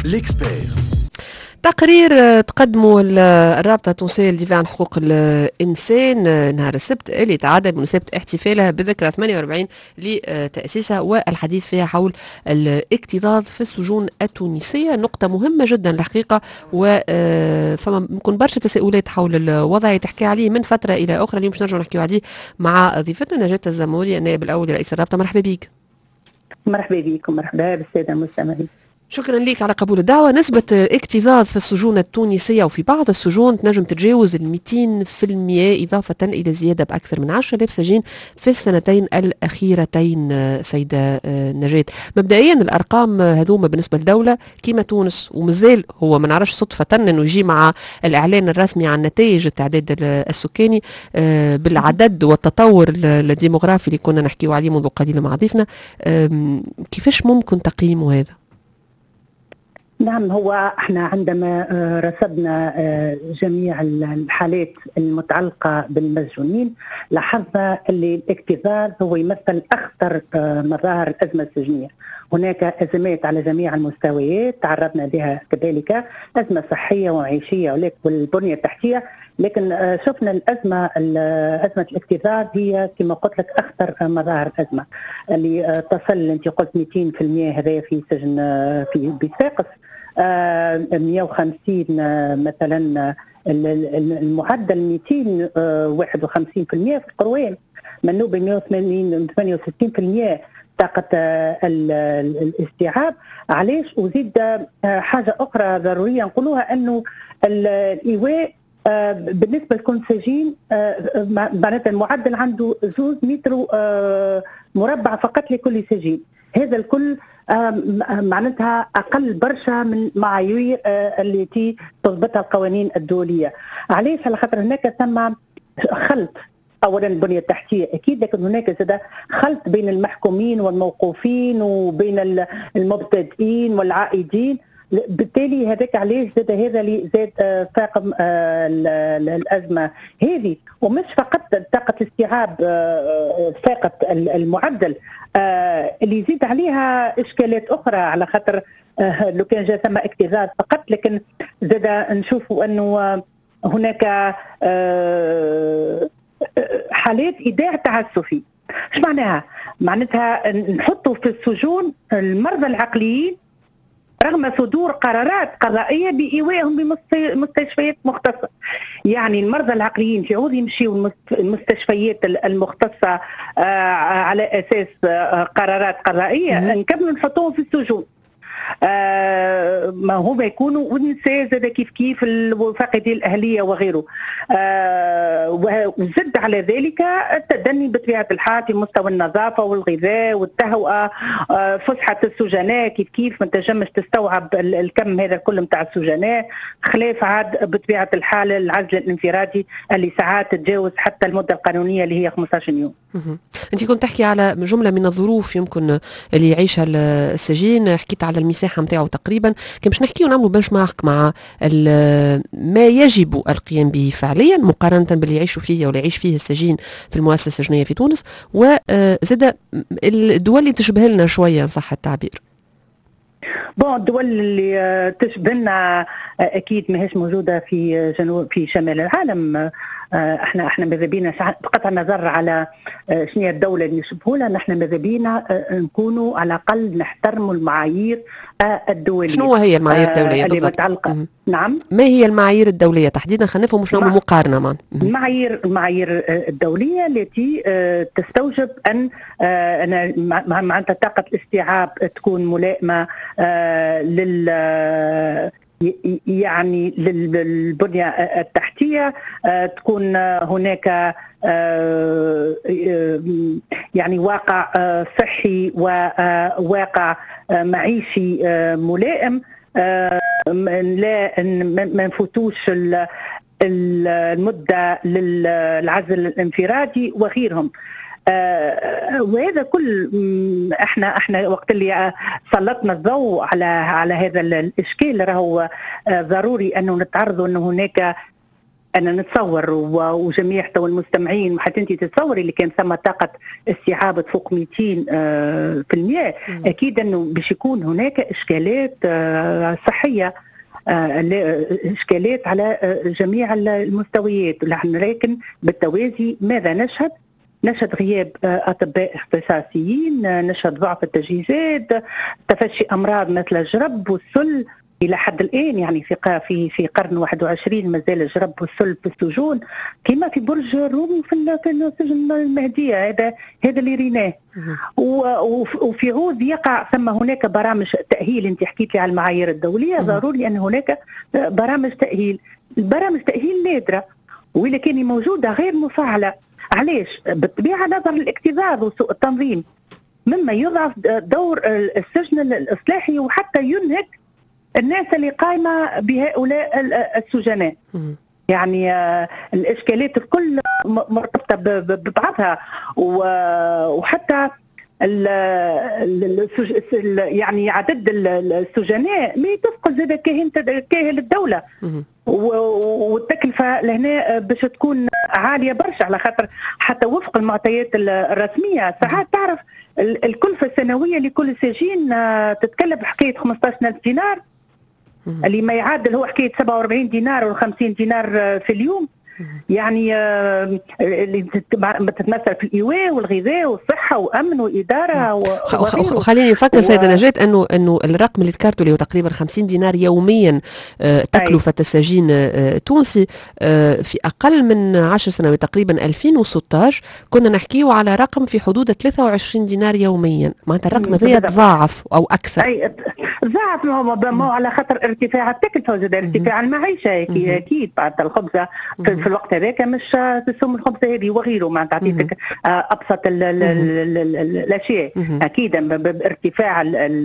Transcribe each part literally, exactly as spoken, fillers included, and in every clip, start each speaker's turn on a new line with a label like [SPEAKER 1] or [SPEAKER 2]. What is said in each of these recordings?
[SPEAKER 1] ليكسبير.
[SPEAKER 2] تقرير تقدمه الرابطة التونسية لدفاع عن حقوق الإنسان نهار السبت اللي تعادل بمناسبة احتفالها بذكرى ثمانية وأربعين لتأسيسها، والحديث فيها حول الاكتظاظ في السجون التونسية. نقطة مهمة جدا الحقيقة، وفما ممكن برشا تساؤلات حول الوضع تحكي عليه من فترة إلى أخرى. اليوم باش نرجعوا نحكيوا عليه مع ضيفتنا نجاة الزموري، النائب الأول لرئيس الرابطة. مرحبا بك.
[SPEAKER 3] مرحبا بكم. مرحبا بالسادة المستمعين.
[SPEAKER 2] شكرا لك على قبول الدعوة. نسبة اكتظاظ في السجون التونسية وفي بعض السجون تنجم تتجاوز المئتين في المئة، إضافة إلى زيادة بأكثر من عشرة آلاف سجين في السنتين الأخيرتين. سيدة نجاة، مبدئيا الأرقام هذوما بالنسبة لدولة كيما تونس، ومازال هو ما نعرفش صدفة أنه يجي مع الإعلان الرسمي عن نتائج التعداد السكاني بالعدد والتطور الديموغرافي اللي كنا نحكيه عليه منذ قليل مع ضيفنا، كيفاش ممكن تقييمه هذا؟
[SPEAKER 3] نعم، هو احنا عندما رصدنا جميع الحالات المتعلقة بالمسجونين لاحظنا اللي الاكتظاظ هو يمثل أخطر مظاهر الأزمة السجنية. هناك أزمات على جميع المستويات تعرضنا لها، كذلك أزمة صحية ومعيشية والبنية التحتية، لكن شفنا الأزمة أزمة الاكتظاظ هي كما قلت لك أخطر مظاهر الأزمة اللي تصل، أنت قلت مئتين في المئة هذا في سجن في بصفاقس، مئة وخمسين مثلا المعدل مئتين وواحد وخمسين في المئة في القروان، منوبة مئة وثمانين ثمانية وستين في المئة طاقة الاستيعاب. علاش؟ وزيد حاجة أخرى ضرورية نقولوها، أنه الإيواء بالنسبة لكل سجين معناتها المعدل عنده زوز متر مربع فقط لكل سجين. هذا الكل معناتها أقل برشا من معايير التي تضبطها القوانين الدولية. علاش؟ على خاطر هناك ثم خلط، أولا البنية التحتية أكيد، لكن هناك زاد خلط بين المحكومين والموقوفين وبين المبتدئين والعائدين، بالتالي هذاك علاش زاد هذا اللي زاد طاقم الأزمة هذه. ومش فقط طاقة الاستيعاب فاقت المعدل، اللي يزيد عليها إشكالات أخرى، على خاطر لو كان جاء ثم اكتظاظ فقط، لكن زاد نشوفوا أنه هناك حالات إيداع تعسفي. ايش معناها؟ معناتها نحطوا في السجون المرضى العقليين رغم صدور قرارات قضائية بإيوائهم بمستشفيات مختصة. يعني المرضى العقليين في عوض يمشيوا المستشفيات المختصة على أساس قرارات قضائية، نكملوا نحطوهم في السجون. آه ما هما يكونوا ونساء زاد كيف كيف الفاقدين الأهلية وغيره. آه وزد على ذلك التدني بطبيعة الحال في مستوى النظافة والغذاء والتهوئة. آه فسحة السجناء كيف كيف ما تنجمش تستوعب الكم هذا كله متاع السجناء، خلاف عاد بطبيعة الحال العزل الانفرادي اللي ساعات تتجاوز حتى المدة القانونية اللي هي خمسة عشر يوم.
[SPEAKER 2] أنت كنت تحكي على جملة من الظروف يمكن اللي يعيشها السجين، حكيت على المساحة متاعه تقريبا، كان باش نحكي ونعملوا بنش مارك مع ما يجب القيام به فعليا مقارنة باللي يعيشوا فيه ولا يعيش فيه السجين في المؤسسة السجنية في تونس، وزاد الدول اللي تشبه لنا شوية إن صح التعبير.
[SPEAKER 3] بون الدول اللي تشبهنا اكيد ماهيش موجوده في جنوب في شمال العالم. احنا احنا ماذا بينا بقطع النظر على شنو هي الدوله اللي نشبهوا لها، نحن ماذا بينا نكونوا على الاقل نحترموا المعايير الدوليه.
[SPEAKER 2] شنو هي المعايير الدوليه
[SPEAKER 3] اللي متعلقه؟ نعم،
[SPEAKER 2] ما هي المعايير الدوليه تحديدا؟ خلينا نفهموا شنو مع... مقارنه معنا.
[SPEAKER 3] المعايير المعايير الدوليه التي تستوجب ان معناتها طاقه الاستيعاب تكون ملائمه لل يعني للبنية التحتية، تكون هناك يعني واقع صحي وواقع معيشي ملائم، لا ما نفوتوش المدة للعزل الانفرادي وغيرهم. آه وهذا كل احنا احنا وقت اللي سلطنا الضوء على على هذا الاشكال راهو آه ضروري انه نتعرضوا انه هناك انا نتصور وجميع تو المستمعين وحتى انت تتصوري اللي كان ثم طاقه استيعاب فوق مئتين في المئة، اكيد انه باش يكون هناك اشكالات صحيه، اشكالات على جميع المستويات. لكن بالتوازي ماذا نشهد؟ نشهد غياب اطباء اختصاصيين، نشهد ضعف التجهيزات، تفشي امراض مثل الجرب والسل الى حد الان، يعني في في في قرن واحد وعشرين مازال الجرب والسل في السجون كما في برج الرومي في السجن المهديه. هذا هذا اللي ريناه. وفي عود يقع ثم هناك برامج تاهيل. انت حكيت لي على المعايير الدوليه، ضروري ان هناك برامج تاهيل. البرامج تاهيل نادره ولكن موجوده غير مفعله. علاش؟ بالطبيعه نظرا للاكتظاظ وسوء التنظيم مما يضعف دور السجن الاصلاحي وحتى ينهك الناس اللي قائمه بهؤلاء السجناء. يعني الاشكالات الكل مرتبطه ببعضها، وحتى يعني عدد السجناء ما تثقل زاد كاهن كاهل الدوله، والتكلفه لهنا باش تكون عاليه برشا، على خاطر حتى وفق المعطيات الرسميه ساعات تعرف الكلفه السنويه لكل سجين تتكلف حكايه خمسطاش ألف دينار، اللي ما يعادل هو حكايه سبعة وأربعين دينار و خمسين دينار في اليوم. يعني اللي تتمثل في الايواء والغذاء والصحه وامن واداره.
[SPEAKER 2] وخليني نفكر و... سيده نجاة انه انه الرقم اللي ذكرته اللي هو تقريبا خمسين دينار يوميا تكلفه السجين التونسي، في اقل من عشر سنوات تقريبا ألفين وستطاش كنا نحكيه على رقم في حدود ثلاثة وعشرين دينار يوميا. معناتها الرقم هذا تضاعف او اكثر.
[SPEAKER 3] اي ضاعف، ما هو على خاطر ارتفاع التكلفه وزاد ارتفاع المعيشه اكيد. بعد الخبزه في الوقت هذاك مش تسوم الخبزه هذه وغيره، ما تعطيك ابسط الاشياء. اكيد بارتفاع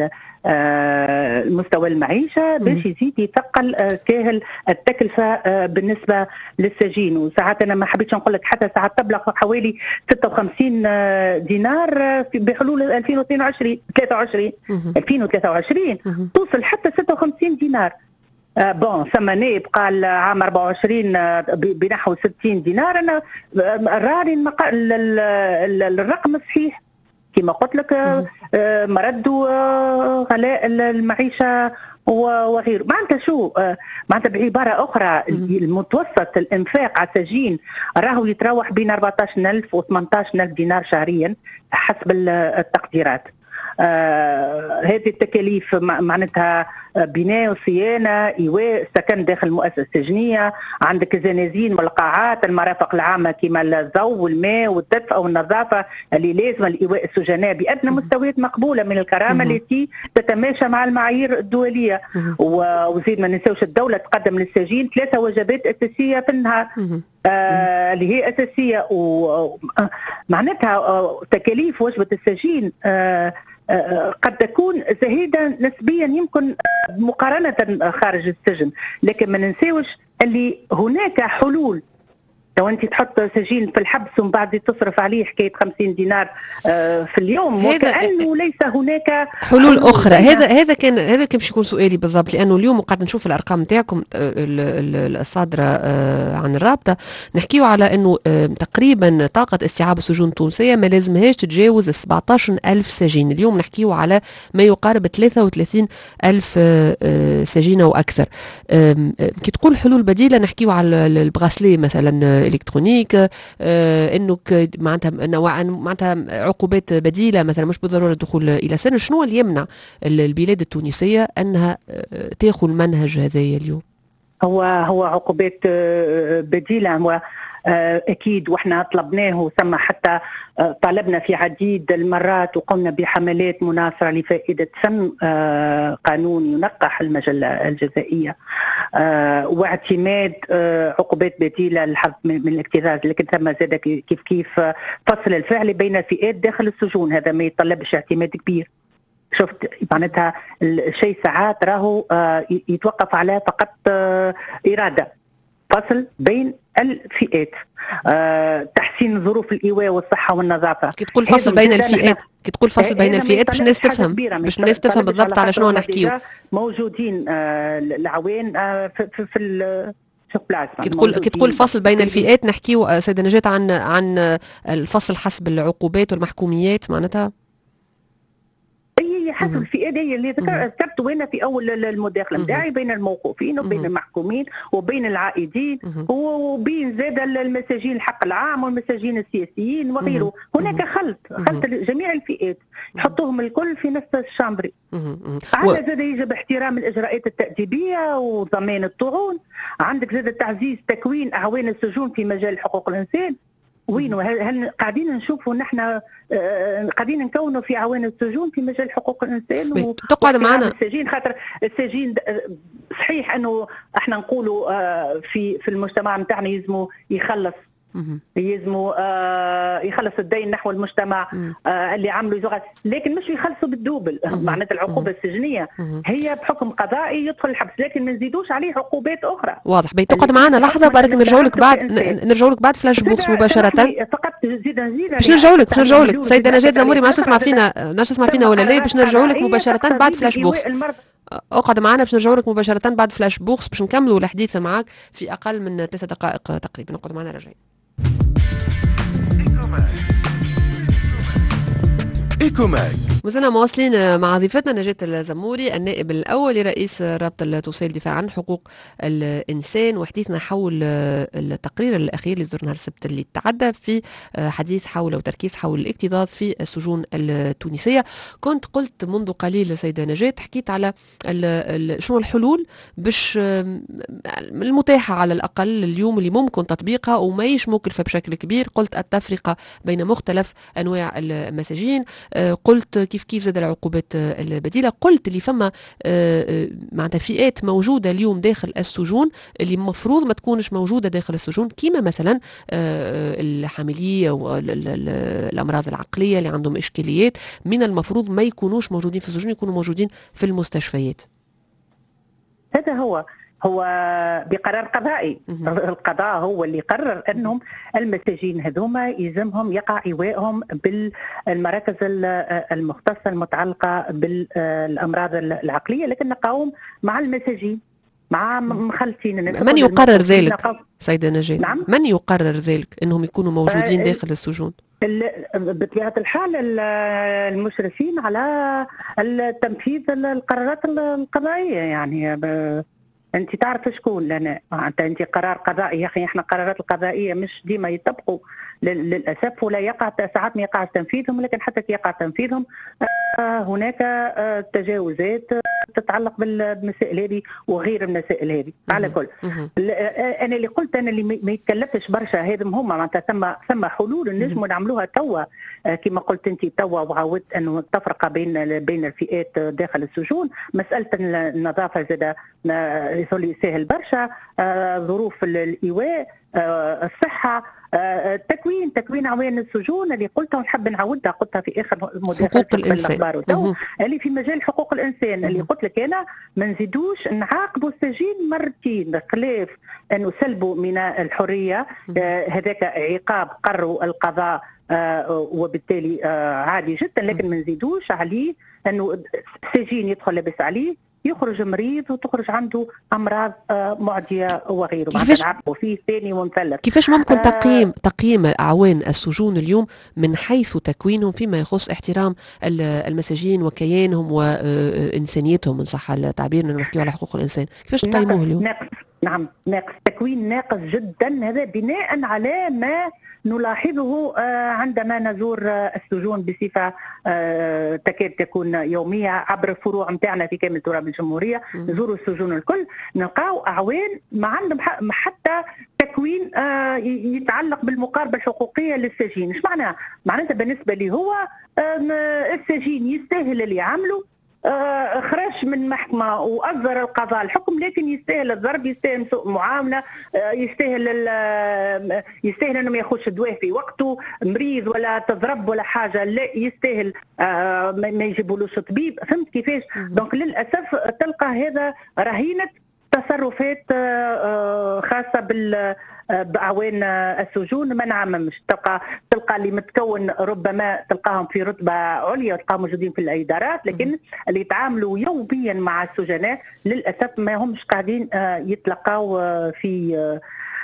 [SPEAKER 3] المستوى المعيشه باش يزيد يثقل كاهل التكلفه بالنسبه للسجين. وساعات انا ما حبيتش نقول لك حتى ساعات تبلغ حوالي ستة وخمسين دينار بحلول ألفين واثنين وعشرين ثلاثة وعشرين ألفين وثلاثة وعشرين توصل حتى ستة وخمسين دينار. آه بون ثم نائب قال عام أربعة وعشرين بنحو ستين دينار. انا راني الرقم صحيح كما قلت لك، آه مرد غلاء المعيشه وغيره. معناتها شو معناتها بعباره اخرى المتوسط الانفاق على السجين راهو يتراوح بين أربعطاش ألف و ثمانطاش ألف دينار شهريا حسب التقديرات. آه هذه التكاليف معناتها بناء وصيانه، ايواء، سكن داخل المؤسسه السجنيه، عندك الزنازين والقاعات، المرافق العامه كما الضوء والماء والدفء والنظافه اللي لازم لايواء السجناء بادنى مستويات مقبوله من الكرامه التي تتماشى مع المعايير الدوليه. وزيد ما ننساوش الدوله تقدم للسجين ثلاثه وجبات اساسيه في النهار آه اللي هي اساسيه، ومعناتها آه تكاليف وجبه السجين آه قد تكون زهيدة نسبيا يمكن مقارنة خارج السجن. لكن ما ننساوش اللي هناك حلول. لو انت تحط سجين في الحبس ومن بعد تصرف عليه حكايه خمسين دينار في اليوم وكانه ليس هناك
[SPEAKER 2] حلول, حلول اخرى. هذا هذا كان هذا كان باش يكون سؤالي بالضبط، لانه اليوم قاعد نشوف الارقام نتاعكم الصادره عن الرابطه، نحكيو على انه تقريبا طاقه استيعاب السجون التونسيه ما لازمهاش تتجاوز سبعطاش ألف سجين. اليوم نحكيو على ما يقارب ثلاثة وثلاثين ألف سجينه واكثر. كي تقول حلول بديله نحكيو على البغاسلي مثلا الكترونيك، آه انك معناتها نوعا معناتها عقوبات بديله مثلا مش بالضروره الدخول الى سجن. شنو اللي يمنع البلاد التونسيه انها تاخذ المنهج هذايا اليوم؟
[SPEAKER 3] هو هو عقوبات بديله. هو أكيد وإحنا طلبناه ثم حتى طالبنا في عديد المرات وقمنا بحملات مناصرة لفائدة سن قانون ينقح المجلة الجزائية واعتماد عقوبات بديلة للحظ من الاكتظاظ. لكن ثم زاد كيف كيف فصل الفعل بين الفئات داخل السجون، هذا ما يتطلبش اعتماد كبير. شفت معناتها الشيء ساعات راهو يتوقف على فقط إرادة فصل بين الفئات، أه، تحسين ظروف الإيواء والصحة والنظافة.
[SPEAKER 2] كي تقول فصل بين الفئات كي تقول فصل بين الفئات باش الناس تفهم باش الناس تفهم بالضبط على شنو نحكيو.
[SPEAKER 3] موجودين أه العوان أه في, في, في
[SPEAKER 2] كي تقول كي تقول فصل بين الفئات نحكيو سيدة نجاة عن عن الفصل حسب العقوبات والمحكوميات معناتها.
[SPEAKER 3] هي حسب الفئات هي اللي ذكرت وانا في اول المداخله نتاعي بين الموقوفين وبين المحكومين وبين العائدين وبين زاد المساجين الحق العام والمساجين السياسيين وغيره. هناك خلط خلط جميع الفئات يحطوهم الكل في نفس الشامبري. على زاد يجب احترام الاجراءات التاديبيه وضمان الطعون. عندك زاد تعزيز تكوين اعوان السجون في مجال حقوق الانسان. وين هل قاعدين نشوفوا نحن قاعدين نكونوا في عوان السجون في مجال حقوق الانسان
[SPEAKER 2] تقعد معنا
[SPEAKER 3] السجين خاطر السجين صحيح انه احنا نقولوا في في المجتمع نتاعنا يلزموا يخلص يلزموا يخلص الدين نحو المجتمع اللي عملوا زغل، لكن مش يخلصوا بالدوبل. معناتها العقوبه السجنيه هي بحكم قضائي يدخل الحبس، لكن ما نزيدوش عليه عقوبات اخرى.
[SPEAKER 2] واضح. بي تقعد معنا لحظه برك نرجعوا لك بعد نرجعوا لك بعد فلاش بوكس مباشره.
[SPEAKER 3] فقط زيد نزيد
[SPEAKER 2] باش نرجعوا لك باش نرجعوا لك سيده نجاة زموري ما عادش تسمع فينا ما عادش تسمع فينا ولا لا. باش نرجعوا لك مباشره بعد فلاش بوكس. اقعد معنا باش نرجعوا لك مباشره بعد فلاش بوكس باش نكملوا الحديث معك في اقل من ثلاث دقائق تقريبا. اقعد معنا راجعين.
[SPEAKER 1] إيكوماك
[SPEAKER 2] مازلنا مواصلين مع ضيفتنا نجاة الزموري النائب الأول لرئيس رابطة التوصيل الدفاع عن حقوق الإنسان، وحديثنا حول التقرير الأخير اللي صدر نهار السبت اللي تعدى في حديث حول وتركيز حول الاكتظاظ في السجون التونسية. كنت قلت منذ قليل سيدة نجاة حكيت على شنو الحلول باش المتاحة على الأقل اليوم اللي ممكن تطبيقها ومايش مكلفة بشكل كبير. قلت التفرقة بين مختلف أنواع المساجين، قلت كيف كيف زاد العقوبات البديلة، قلت اللي فما معناتها فئات موجودة اليوم داخل السجون اللي مفروض ما تكونش موجودة داخل السجون، كيما مثلا الحاملية والأمراض العقلية اللي عندهم إشكاليات من المفروض ما يكونوش موجودين في السجون، يكونوا موجودين في المستشفيات.
[SPEAKER 3] هذا هو هو بقرار قضائي. القضاء هو اللي قرر انهم المساجين هذوما يلزمهم يقع ايوائهم بالمراكز المختصه المتعلقه بالامراض العقليه، لكن نقاوم مع المساجين مع مخلصين.
[SPEAKER 2] من يقرر ذلك سيدة نجاة؟ نعم؟ من يقرر ذلك انهم يكونوا موجودين داخل السجون؟
[SPEAKER 3] بطبيعة الحال المشرفين على تنفيذ القرارات القضائية. يعني انت تعرف شكون لنا انت قرار قضائي. يا اخي احنا القرارات القضائيه مش ديما يطبقوا للاسف، ولا يقع ساعات ما يقع تنفيذهم، لكن حتى كي يقع تنفيذهم هناك تجاوزات تتعلق بالمسائل هذه وغير المسائل هذه. على كل انا اللي قلت انا اللي ما يتكلفش برشا هذا هم معناتها ثم ثم حلول نجموا نعملوها توا كما قلت انت توا، وعودت انه التفرقه بين بين الفئات داخل السجون. مساله النظافه زاد يسهل برشا، ظروف الايواء، الصحه، التكوين تكوين عوان السجون اللي قلتها ونحب نعاودها، قلتها في اخر مداخله
[SPEAKER 2] حقوق الانسان
[SPEAKER 3] اللي في مجال حقوق الانسان اللي قلت لك انا ما نزيدوش نعاقبوا السجين مرتين، خلاف انه سلبوا من الحريه هذاك عقاب قروا القضاء وبالتالي عادي جدا، لكن ما نزيدوش عليه انه السجين يدخل لابس عليه يخرج مريض وتخرج عنده امراض معديه وغيره.
[SPEAKER 2] كيفاش
[SPEAKER 3] نعرفوا فيه ثاني ومثلث.
[SPEAKER 2] كيفاش ممكن آه تقييم تقييم اعوان السجون اليوم من حيث تكوينهم فيما يخص احترام المساجين وكيانهم وانسانيتهم ان صح التعبير، نحكيو على حقوق الانسان، كيفاش تقيموه اليوم؟
[SPEAKER 3] ناقص. نعم ناقص، تكوين ناقص جدا. هذا بناء على ما نلاحظه عندما نزور السجون بصفه تكاد تكون يوميه عبر الفروع نتاعنا في كامل تراب الجمهوريه. نزور السجون الكل نلقاو اعوان ما عندهم حتى تكوين يتعلق بالمقاربه الحقوقيه للسجين. ايش معناها؟ معناتها بالنسبه لي هو السجين يستاهل اللي عمله، آه خرج من محكمة وأصدر القضاء الحكم، لكن يستاهل الضرب، يستاهل سوء معاملة، آه يستاهل يستاهل أنه ما ياخذش دواء في وقته، مريض ولا تضرب ولا حاجة، لا يستاهل آه ما يجيبولوش طبيب. فهمت كيفاش؟ دونك للأسف تلقى هذا رهينة تصرفات آه خاصة بال باعوان السجون ما نعممش. تلقى تلقى اللي متكون ربما تلقاهم في رتبه عليا وتلقاهم موجودين في الادارات، لكن اللي يتعاملوا يوميا مع السجناء للاسف ما همش قاعدين يتلقاو في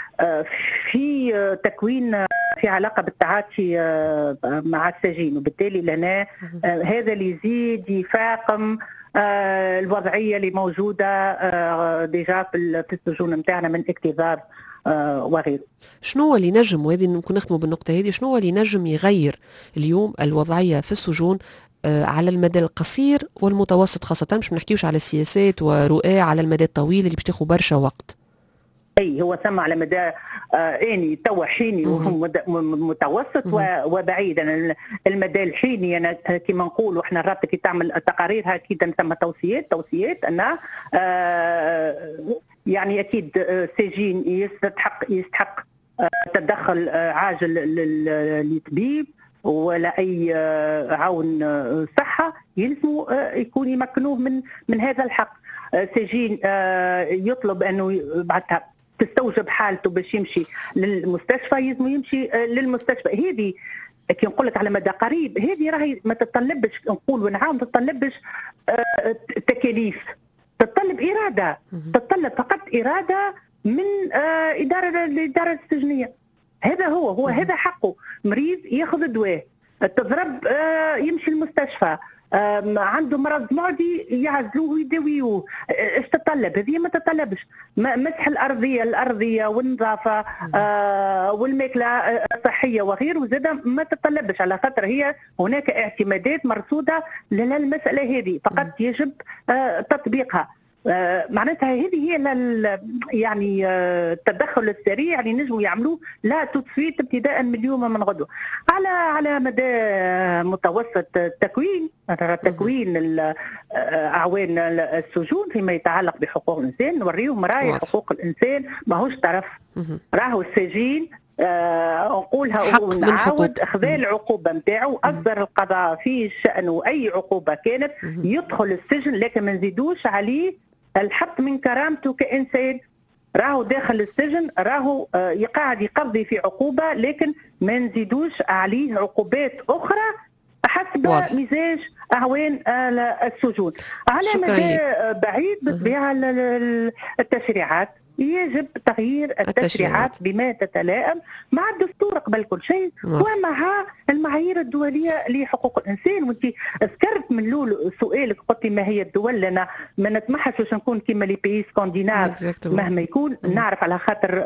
[SPEAKER 3] في تكوين في علاقه بالتعاطي مع السجين، وبالتالي لنا هذا اللي يزيد يفاقم الوضعيه اللي موجوده ديجا في السجون نتاعنا من اكتظاظ وغيره.
[SPEAKER 2] شنو هو اللي نجم، وهذه ممكن نختموا بالنقطه هذه، شنو هو اللي نجم يغير اليوم الوضعيه في السجون على المدى القصير والمتوسط خاصه، مش نحكيوش على سياسات ورؤى على المدى الطويل اللي باش تاخذ برشا وقت؟
[SPEAKER 3] اي هو ثم على مدى آه اني تو حيني ومتوسط وبعيد. أنا المدى الحيني انا كما نقولوا احنا الرابطه كي تعمل تقاريرها اكيد ثم توصيات توصيات ان آه يعني اكيد سجين يستحق يستحق آه تدخل آه عاجل للطبيب ولا اي آه عون آه صحه، يلزموا آه يكون يمكنوه من من هذا الحق. آه سجين آه يطلب انه بعدها تستوجب حالته باش يمشي للمستشفى، يلزم يمشي للمستشفى. هذه كي نقول لك على مدى قريب، هذه راهي ما تتطلبش نقول ونعاود ما تتطلبش تكاليف، تتطلب اراده، تتطلب فقط اراده من اداره الاداره السجنيه. هذا هو هو هذا حقه. مريض ياخذ دواء، تضرب يمشي المستشفى، عنده مرض معدي يعزلوه ويداويوه. ايش تطلب؟ هذه ما تطلبش. مسح الارضيه الارضيه والنظافه آه والماكله الصحيه وغيره زاد ما تطلبش، على خاطر هي هناك اعتمادات مرصوده للمساله هذه، فقط يجب آه تطبيقها. آه معناتها هذه هي يعني آه التدخل السريع اللي نجموا يعملوه لا تسويت ابتداء من اليوم من غدوه. على على مدى متوسط التكوين تكوين اعوان السجون فيما يتعلق بحقوق الانسان، نوريهم راي حقوق الانسان ماهوش طرف. راهو السجين آه نقولها ونعاود اخذ العقوبه نتاعو، اصدر القضاء في شانه اي عقوبه كانت يدخل السجن، لكن ما نزيدوش عليه الحق من كرامته كإنسان. راهو داخل السجن راهو يقعد يقضي في عقوبة، لكن ما نزيدوش عليه عقوبات أخرى حسب واضح. مزاج أعوان السجون. على مدى بعيد بالطبيعة التشريعات يجب تغيير التشريعات بما تتلائم مع الدستور قبل كل شيء ومع المعايير الدوليه لحقوق الانسان. وانت ذكرت من الاول سؤالك قلت ما هي الدول، لنا ما نطمحش باش نكون كيما لي بيي سكنديناف مهما يكون. نعرف على خاطر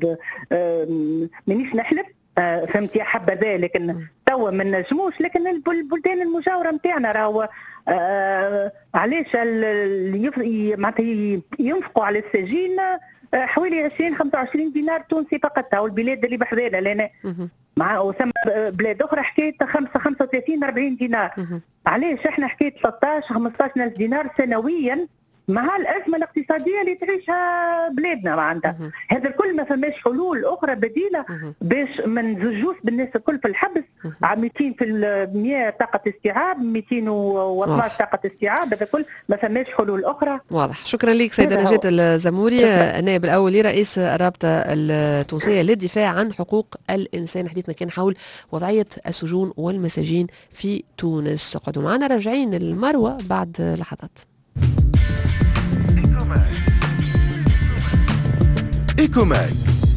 [SPEAKER 3] مانيش نحلف فهمتي حبذا، لكن توا ما نجموش. لكن البلدان المجاوره نتاعنا راهو آه علاش معناتها ينفقوا على السجين حوالي عشرين خمسة وعشرين دينار تونسي فقط، او البلاد اللي بحذانا لنا مع وثم بلاد اخرى حكايه خمسة خمسة وثلاثين أربعين دينار. علاش احنا حكايه ثلاثة عشر خمسة عشر ألف دينار سنويا مع الازمه الاقتصاديه اللي تعيشها بلادنا معناتها؟ هذا الكل ما فماش حلول اخرى بديله باش ما نزجوش بالناس الكل في الحبس. مئتين في المئة طاقه استيعاب، مئتين واثني عشر طاقه استيعاب، هذا الكل ما فماش حلول اخرى.
[SPEAKER 2] واضح. شكرا لك سيده نجاة الزموري، النائب الاول لرئيس الرابطه التونسيه للدفاع عن حقوق الانسان. حديثنا كان حول وضعيه السجون والمساجين في تونس. اقعدوا معنا، راجعين المروه بعد لحظات.
[SPEAKER 1] إيكوماك